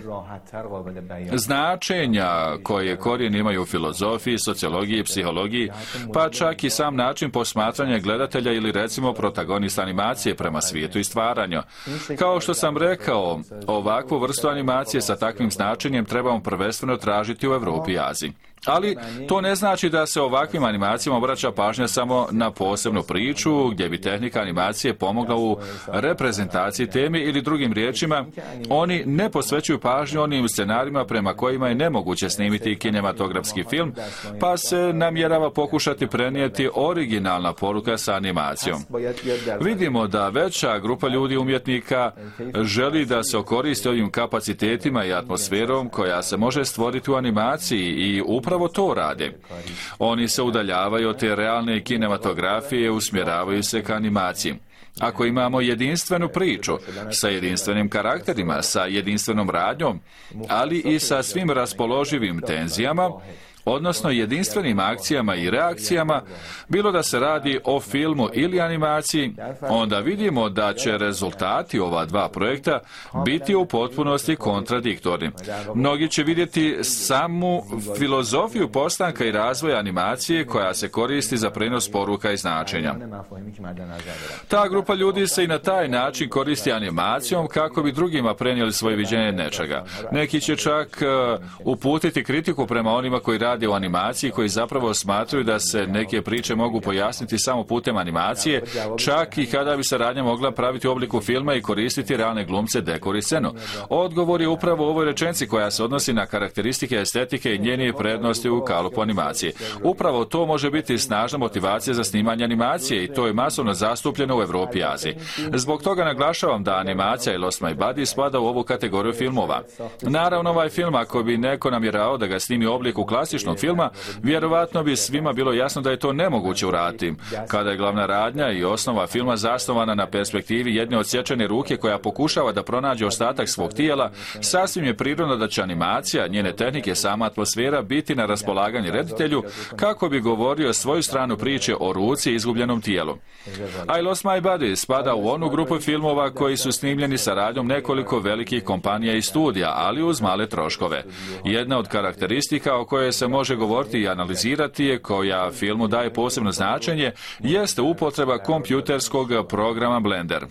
Značenja koje korijen imaju u filozofiji, sociologiji, psihologiji, pa čak i sam način posmatranja gledatelja ili recimo protagonista animacije prema svijetu i stvaranju. Kao što sam rekao, ovakvu vrstu animacije sa takvim značenjem trebamo prvenstveno tražiti u Europi i Aziji. Ali to ne znači da se ovakvim animacijama obraća pažnja samo na posebnu priču gdje bi tehnika animacije pomogla u reprezentaciji teme ili drugim riječima, oni ne posvećuju pažnju onim scenarijima prema kojima je nemoguće snimiti kinematografski film, pa se namjerava pokušati prenijeti originalna poruka sa animacijom. Vidimo da veća grupa ljudi umjetnika želi da se koristi ovim kapacitetima i atmosferom koja se može stvoriti u animaciji i upravo to rade. Oni se udaljavaju od te realne kinematografije i usmjeravaju se ka animaciji. Ako imamo jedinstvenu priču sa jedinstvenim karakterima, sa jedinstvenom radnjom, ali i sa svim raspoloživim tenzijama, odnosno jedinstvenim akcijama i reakcijama, bilo da se radi o filmu ili animaciji, onda vidimo da će rezultati ova dva projekta biti u potpunosti kontradiktorni. Mnogi će vidjeti samu filozofiju postanka i razvoja animacije koja se koristi za prenos poruka i značenja. Ta grupa ljudi se i na taj način koristi animacijom kako bi drugima prenijeli svoje viđenje nečega. Neki će čak uputiti kritiku prema onima koji rade u animaciji, koji zapravo smatraju da se neke priče mogu pojasniti samo putem animacije, čak i kada bi se radnja mogla praviti u obliku filma i koristiti realne glumce, dekor i scenu. Odgovor je upravo u ovoj rečenici koja se odnosi na karakteristike estetike i njene prednosti u kalupu animacije. Upravo to može biti snažna motivacija za snimanje animacije i to je masovno zastupljeno u Europi i Aziji. Zbog toga naglašavam da animacija I Lost My Body spada u ovu kategoriju filmova. Naravno, ovaj film, ako bi neko namjerao da ga snimi u obliku klasičnog završnog filma, vjerovatno bi svima bilo jasno da je to nemoguće uraditi. Kada je glavna radnja i osnova filma zasnovana na perspektivi jedne odsječene ruke koja pokušava da pronađe ostatak svog tijela, sasvim je prirodno da će animacija, njene tehnike, sama atmosfera biti na raspolaganje reditelju kako bi govorio svoju stranu priče o ruci i izgubljenom tijelu. I Lost My Body spada u onu grupu filmova koji su snimljeni saradnjom nekoliko velikih kompanija i studija, ali uz male troškove. Jedna od karakteristika o kojoj se može govoriti i analizirati je, koja filmu daje posebno značenje, jeste upotreba kompjuterskog programa Blender.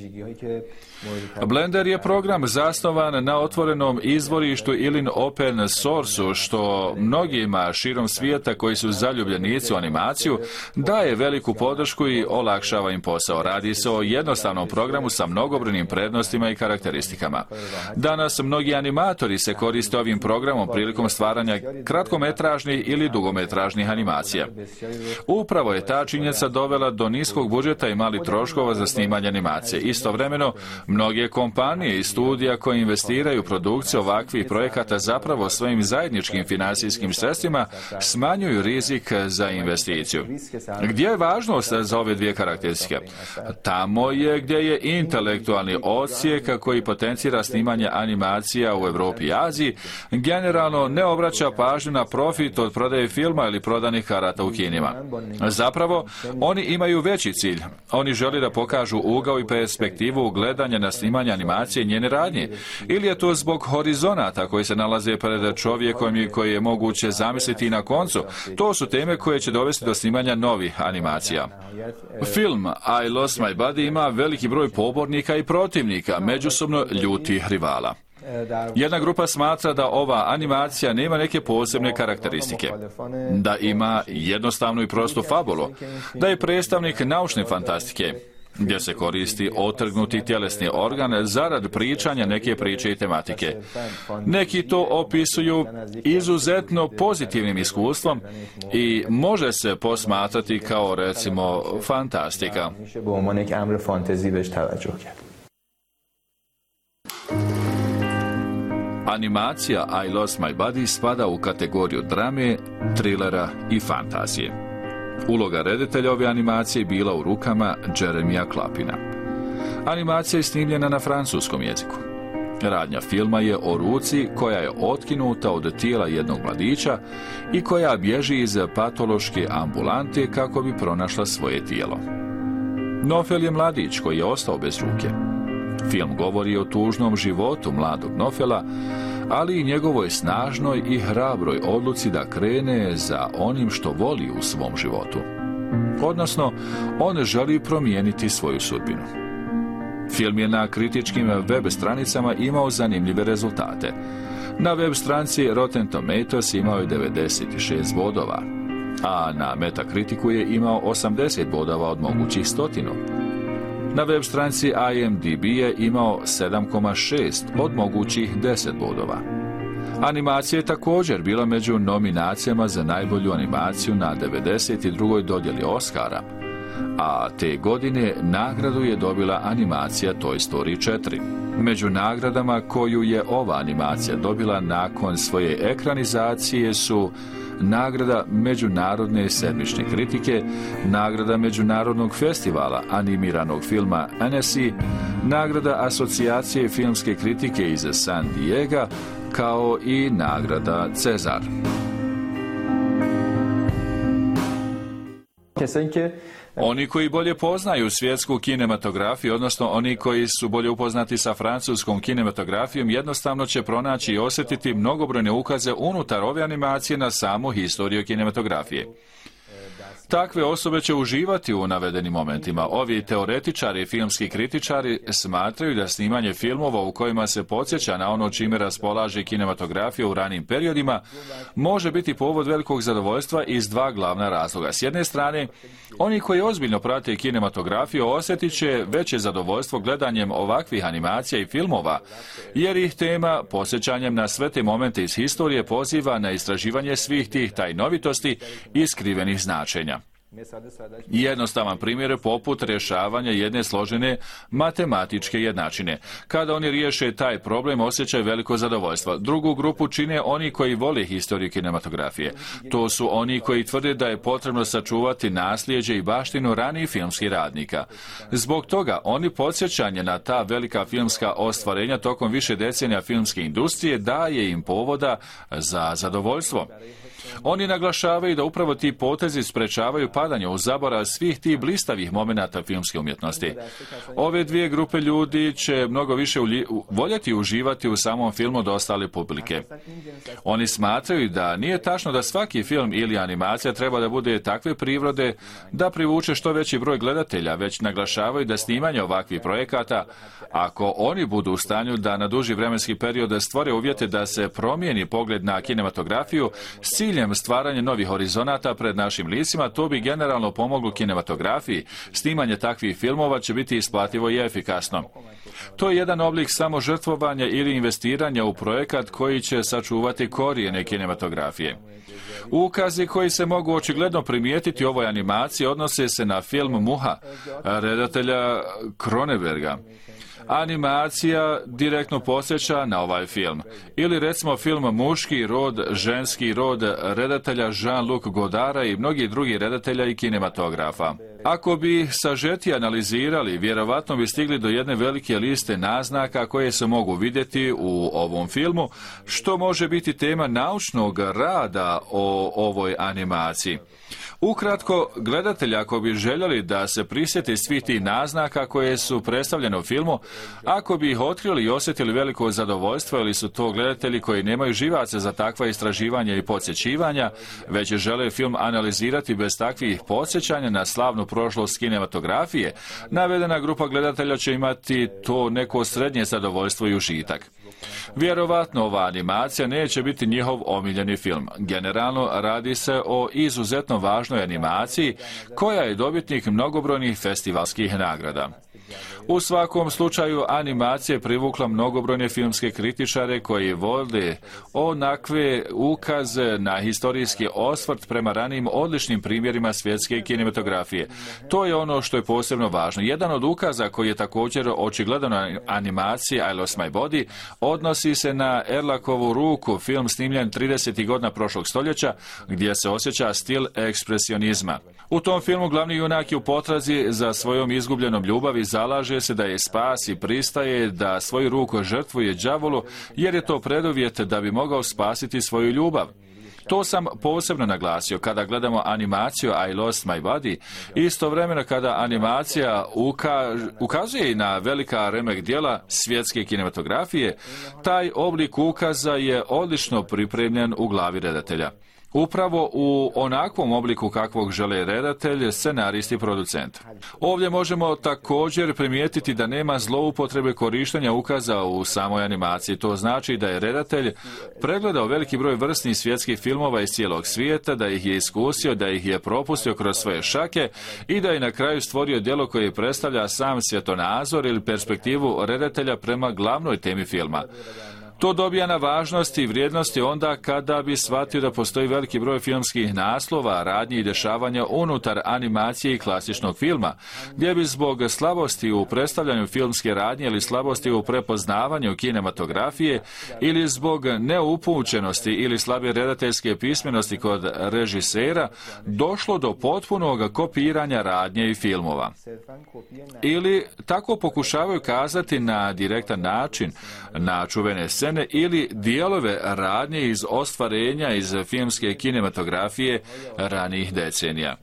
Blender je program zasnovan na otvorenom izvorištu ili open source-u, što mnogima širom svijeta koji su zaljubljenici u animaciju daje veliku podršku i olakšava im posao. Radi se o jednostavnom programu sa mnogobrojnim prednostima i karakteristikama. Danas mnogi animatori se koriste ovim programom prilikom stvaranja kratkometražnih ili dugometražnih animacija. Upravo je ta činjenica dovela do niskog budžeta i malih troškova za snimanje animacije. Istovremeno, mnoge kompanije i studija koje investiraju u produkciju ovakvih projekata zapravo svojim zajedničkim financijskim sredstvima smanjuju rizik za investiciju. Gdje je važnost za ove dvije karakteristike? Tamo je gdje je intelektualni odsjek koji potencira snimanje animacija u Europi i Aziji, generalno ne obraća pažnju na profit od prodaje filma ili prodanih karata u kinima. Zapravo, oni imaju veći cilj. Oni žele da pokažu ugao i perspektivu gledanja na snimanje animacije i njene radnje. Ili je to zbog horizonata koji se nalaze pred čovjekom i koji je moguće zamisliti i na koncu. To su teme koje će dovesti do snimanja novih animacija. Film I Lost My Body ima veliki broj pobornika i protivnika, međusobno ljutih rivala. Jedna grupa smatra da ova animacija nema neke posebne karakteristike, da ima jednostavnu i prostu fabulu, da je predstavnik naučne fantastike, gdje se koristi otrgnuti tjelesni organ zarad pričanja neke priče i tematike. Neki to opisuju izuzetno pozitivnim iskustvom i može se posmatrati kao, recimo, fantastika. Animacija I Lost My Body spada u kategoriju drame, trilera i fantazije. Uloga reditelja ove animacije bila u rukama Jeremija Klapina. Animacija je snimljena na francuskom jeziku. Radnja filma je o ruci koja je otkinuta od tijela jednog mladića i koja bježi iz patološke ambulante kako bi pronašla svoje tijelo. Nofel je mladić koji je ostao bez ruke. Film govori o tužnom životu mladog Nofela, ali i njegovoj snažnoj i hrabroj odluci da krene za onim što voli u svom životu. Odnosno, on želi promijeniti svoju sudbinu. Film je na kritičkim web stranicama imao zanimljive rezultate. Na web stranici Rotten Tomatoes imao je 96 bodova, a na Metakritiku je imao 80 bodova od mogućih 100. Na web stranici IMDb je imao 7,6 od mogućih 10 bodova. Animacija je također bila među nominacijama za najbolju animaciju na 92. dodjeli Oscara, a te godine nagradu je dobila animacija Toy Story 4. Među nagradama koju je ova animacija dobila nakon svoje ekranizacije su nagrada Međunarodne sedmične kritike, nagrada Međunarodnog festivala animiranog filma Annecy, nagrada Asocijacije filmske kritike iz San Diega, kao i nagrada Cezar. Oni koji bolje poznaju svjetsku kinematografiju, odnosno oni koji su bolje upoznati sa francuskom kinematografijom, jednostavno će pronaći i osjetiti mnogobrojne ukaze unutar ove animacije na samu historiju kinematografije. Takve osobe će uživati u navedenim momentima. Ovi teoretičari i filmski kritičari smatraju da snimanje filmova u kojima se podsjeća na ono čime raspolaže kinematografija u ranim periodima može biti povod velikog zadovoljstva iz dva glavna razloga. S jedne strane, oni koji ozbiljno prate kinematografiju osjetit će veće zadovoljstvo gledanjem ovakvih animacija i filmova, jer ih tema podsjećanjem na sve te momente iz historije poziva na istraživanje svih tih tajnovitosti i skrivenih značenja. Jednostavan primjer je poput rješavanja jedne složene matematičke jednačine. Kada oni riješe taj problem, osjećaju veliko zadovoljstvo. Drugu grupu čine oni koji vole historiju kinematografije. To su oni koji tvrde da je potrebno sačuvati nasljeđe i baštinu ranijih filmskih radnika. Zbog toga oni podsjećanje na ta velika filmska ostvarenja tokom više decenija filmske industrije daje im povoda za zadovoljstvo. Oni naglašavaju da upravo ti potezi sprečavaju padanje u zaborav svih tih blistavih momenata filmske umjetnosti. Ove dvije grupe ljudi će mnogo više voljeti uživati u samom filmu od ostale publike. Oni smatraju da nije tačno da svaki film ili animacija treba da bude takve prirode da privuče što veći broj gledatelja, već naglašavaju da snimanje ovakvih projekata, ako oni budu u stanju da na duži vremenski period stvore uvjete da se promijeni pogled na kinematografiju s ciljem stvaranja novih horizonata pred našim licima, to bi generalno pomoglo kinematografiji. Snimanje takvih filmova će biti isplativo i efikasno. To je jedan oblik samožrtvovanja ili investiranja u projekat koji će sačuvati korijene kinematografije. Ukazi koji se mogu očigledno primijetiti u ovoj animaciji odnose se na film Muha, redatelja Cronenberga. Animacija direktno podsjeća na ovaj film. Ili recimo film Muški rod, ženski rod redatelja Jean-Luc Godara i mnogih drugih redatelja i kinematografa. Ako bi sažeti analizirali, vjerovatno bi stigli do jedne velike liste naznaka koje se mogu vidjeti u ovom filmu, što može biti tema naučnog rada o ovoj animaciji. Ukratko, gledatelji ako bi željeli da se prisjeti svih tih naznaka koje su predstavljene u filmu, ako bi ih otkrili i osjetili veliko zadovoljstvo, ili su to gledatelji koji nemaju živaca za takva istraživanja i podsjećivanja, već žele film analizirati bez takvih podsjećanja na slavnu prošlost kinematografije, navedena grupa gledatelja će imati to neko srednje zadovoljstvo i užitak. Vjerovatno ova animacija neće biti njihov omiljeni film. Generalno radi se o izuzetno važnoj animaciji koja je dobitnik mnogobrojnih festivalskih nagrada. U svakom slučaju animacija je privukla mnogobrojne filmske kritičare koji vode onakve ukaze na historijski osvrt prema ranijim odličnim primjerima svjetske kinematografije. To je ono što je posebno važno. Jedan od ukaza koji je također očigledan na animaciji I Lost My Body odnosi se na Erlakovu ruku, film snimljen 30. godina prošlog stoljeća gdje se osjeća stil ekspresionizma. U tom filmu glavni junak je u potrazi za svojom izgubljenom ljubavi, zalaže se da je spasi, pristaje da svoju ruku žrtvuje đavolu jer je to preduvjet da bi mogao spasiti svoju ljubav. To sam posebno naglasio kada gledamo animaciju I Lost My Body, istovremeno kada animacija ukazuje i na velika remek djela svjetske kinematografije, taj oblik ukaza je odlično pripremljen u glavi redatelja. Upravo u onakvom obliku kakvog žele redatelj, scenarist i producent. Ovdje možemo također primijetiti da nema zloupotrebe korištenja ukaza u samoj animaciji. To znači da je redatelj pregledao veliki broj vrsnih svjetskih filmova iz cijelog svijeta, da ih je iskusio, da ih je propustio kroz svoje šake i da je na kraju stvorio djelo koje predstavlja sam svjetonazor ili perspektivu redatelja prema glavnoj temi filma. To dobija na važnosti i vrijednosti onda kada bi shvatio da postoji veliki broj filmskih naslova, radnji i dešavanja unutar animacije i klasičnog filma, gdje bi zbog slabosti u predstavljanju filmske radnje ili slabosti u prepoznavanju kinematografije ili zbog neupućenosti ili slabe redateljske pismenosti kod režisera došlo do potpunog kopiranja radnje i filmova. Ili tako pokušavaju kazati na direktan način na čuvene scene ili dijelove radnje iz ostvarenja iz filmske kinematografije ranijih decenija.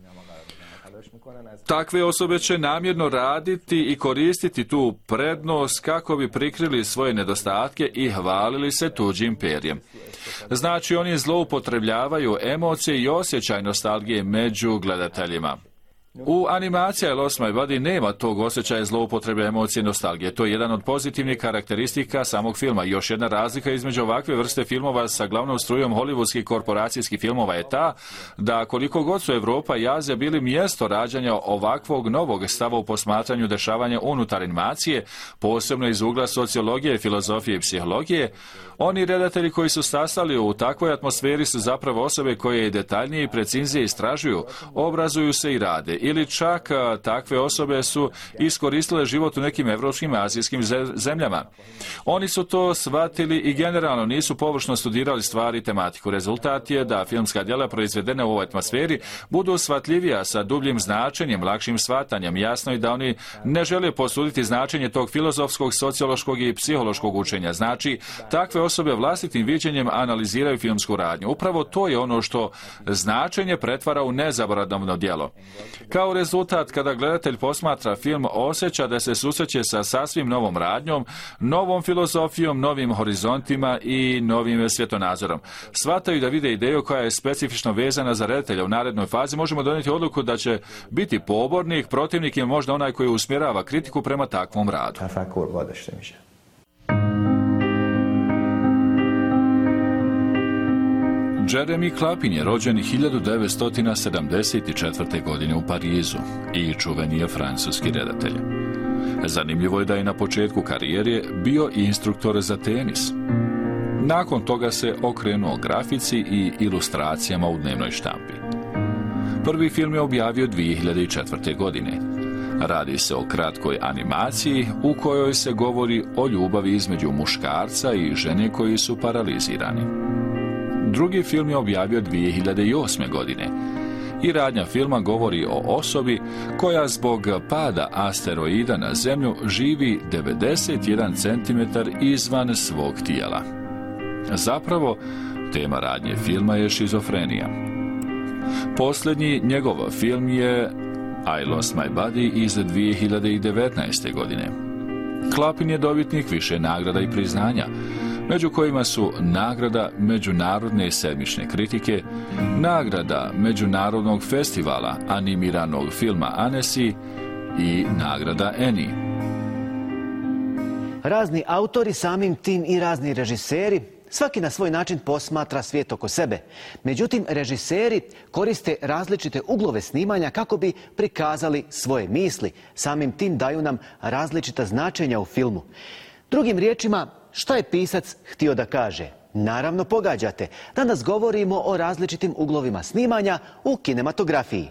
Takve osobe će namjerno raditi i koristiti tu prednost kako bi prikrili svoje nedostatke i hvalili se tuđim perjem. Znači oni zloupotrebljavaju emocije i osjećaj nostalgije među gledateljima. U animaciji I Lost My Body nema tog osjećaja zloupotrebe emocije nostalgije. To je jedan od pozitivnih karakteristika samog filma. Još jedna razlika između ovakve vrste filmova sa glavnom strujom hollywoodskih korporacijskih filmova je ta da koliko god su Europa i Azija bili mjesto rađanja ovakvog novog stava u posmatranju dešavanja unutar animacije, posebno iz ugla sociologije, filozofije i psihologije, oni redatelji koji su sastali u takvoj atmosferi su zapravo osobe koje detaljnije i preciznije istražuju, obrazuju se i rade. Ili čak takve osobe su iskoristile život u nekim evropskim i azijskim zemljama. Oni su to shvatili i generalno nisu površno studirali stvari i tematiku. Rezultat je da filmska djela proizvedena u ovoj atmosferi budu shvatljivija sa dubljim značenjem, lakšim shvatanjem. Jasno je da oni ne žele posuditi značenje tog filozofskog, sociološkog i psihološkog učenja. Znači, takve osobe vlastitim viđenjem analiziraju filmsku radnju. Upravo to je ono što značenje pretvara u nezaboravno djelo. Kao rezultat, kada gledatelj posmatra film, osjeća da se susreće sa sasvim novom radnjom, novom filozofijom, novim horizontima i novim svjetonazorom. Shvataju da vide ideju koja je specifično vezana za redatelja. U narednoj fazi možemo donijeti odluku da će biti pobornik, protivnik i možda onaj koji usmjerava kritiku prema takvom radu. Jeremy Clapin je rođen 1974. godine u Parizu i čuveni je francuski redatelj. Zanimljivo je da je na početku karijere bio instruktor za tenis. Nakon toga se okrenuo grafici i ilustracijama u dnevnoj štampi. Prvi film je objavio 2004. godine. Radi se o kratkoj animaciji u kojoj se govori o ljubavi između muškarca i žene koji su paralizirani. Drugi film je objavio 2008. godine i radnja filma govori o osobi koja zbog pada asteroida na Zemlju živi 91 cm izvan svog tijela. Zapravo, tema radnje filma je šizofrenija. Posljednji njegov film je I Lost My Body iz 2019. godine. Clapin je dobitnik više nagrada i priznanja, među kojima su nagrada Međunarodne sedmične kritike, nagrada Međunarodnog festivala animiranog filma Annecy i nagrada Annie. Razni autori, samim tim i razni režiseri, svaki na svoj način posmatra svijet oko sebe. Međutim, režiseri koriste različite uglove snimanja kako bi prikazali svoje misli. Samim tim daju nam različita značenja u filmu. Drugim riječima, šta je pisac htio da kaže? Naravno, pogađate. Danas govorimo o različitim uglovima snimanja u kinematografiji.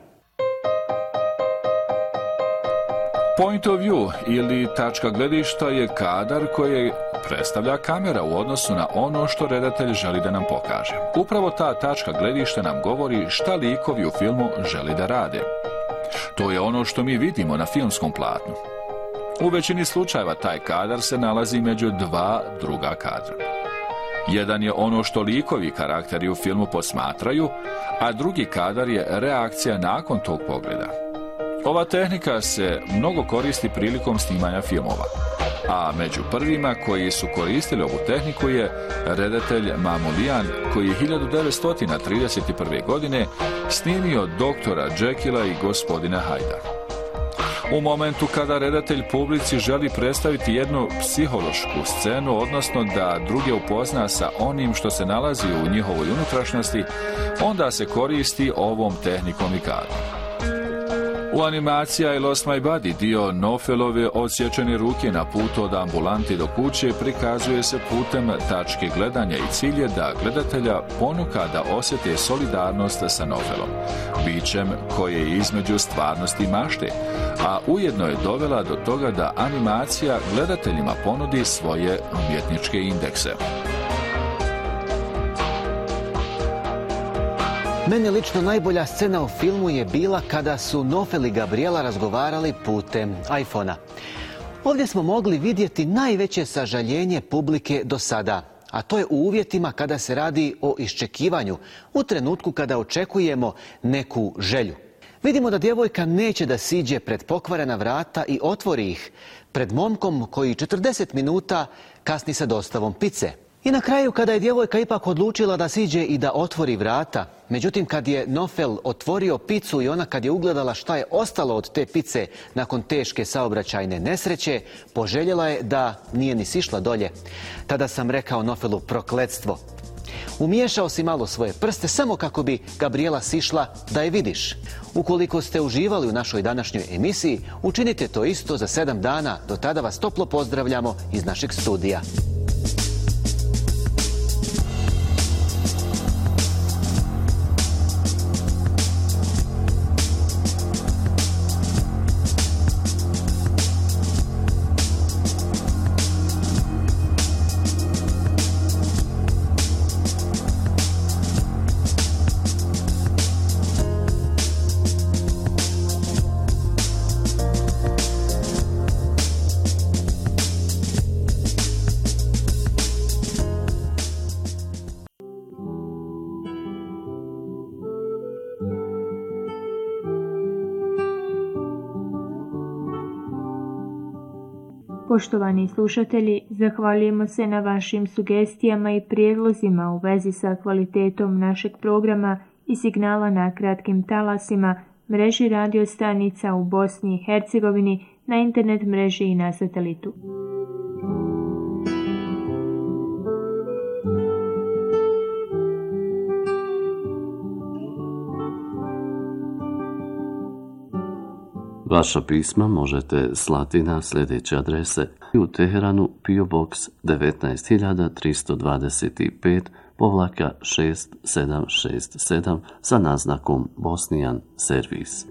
Point of view ili tačka gledišta je kadar koji predstavlja kamera u odnosu na ono što redatelj želi da nam pokaže. Upravo ta tačka gledišta nam govori šta likovi u filmu želi da rade. To je ono što mi vidimo na filmskom platnu. U većini slučajeva taj kadar se nalazi među dva druga kadra. Jedan je ono što likovi karakteri u filmu posmatraju, a drugi kadar je reakcija nakon tog pogleda. Ova tehnika se mnogo koristi prilikom snimanja filmova, a među prvima koji su koristili ovu tehniku je redatelj Mamoulian, koji je 1931. godine snimio doktora Jekylla i gospodina Hyda. U momentu kada redatelj publici želi predstaviti jednu psihološku scenu, odnosno da druge upozna sa onim što se nalazi u njihovoj unutrašnjosti, onda se koristi ovom tehnikom i kadrom. U animaciji I Lost My Body dio Nofelove odsječene ruke na putu od ambulanti do kuće prikazuje se putem tačke gledanja i cilj je da gledatelja ponuka da osjete solidarnost sa Nofelom, bićem koje je između stvarnosti i mašte, a ujedno je dovela do toga da animacija gledateljima ponudi svoje umjetničke indekse. Meni lično najbolja scena u filmu je bila kada su Nofel i Gabriela razgovarali putem iPhona. Ovdje smo mogli vidjeti najveće sažaljenje publike do sada, a to je u uvjetima kada se radi o iščekivanju, u trenutku kada očekujemo neku želju. Vidimo da djevojka neće da siđe pred pokvarena vrata i otvori ih pred momkom koji 40 minuta kasni sa dostavom pice. I na kraju, kada je djevojka ipak odlučila da siđe i da otvori vrata, međutim kad je Nofel otvorio picu i ona kad je ugledala šta je ostalo od te pice nakon teške saobraćajne nesreće, poželjela je da nije ni sišla dolje. Tada sam rekao Nofelu prokletstvo. Umiješao si malo svoje prste samo kako bi Gabriela sišla da je vidiš. Ukoliko ste uživali u našoj današnjoj emisiji, učinite to isto za 7 dana. Do tada vas toplo pozdravljamo iz našeg studija. Poštovani slušatelji, zahvaljujemo se na vašim sugestijama i prijedlozima u vezi sa kvalitetom našeg programa i signala na kratkim talasima, mreži radio stanica u Bosni i Hercegovini, na internet mreži i na satelitu. Vaša pisma možete slati na sljedeće adrese: u Teheranu PO Box 19325-6767 sa naznakom Bosnijan servis.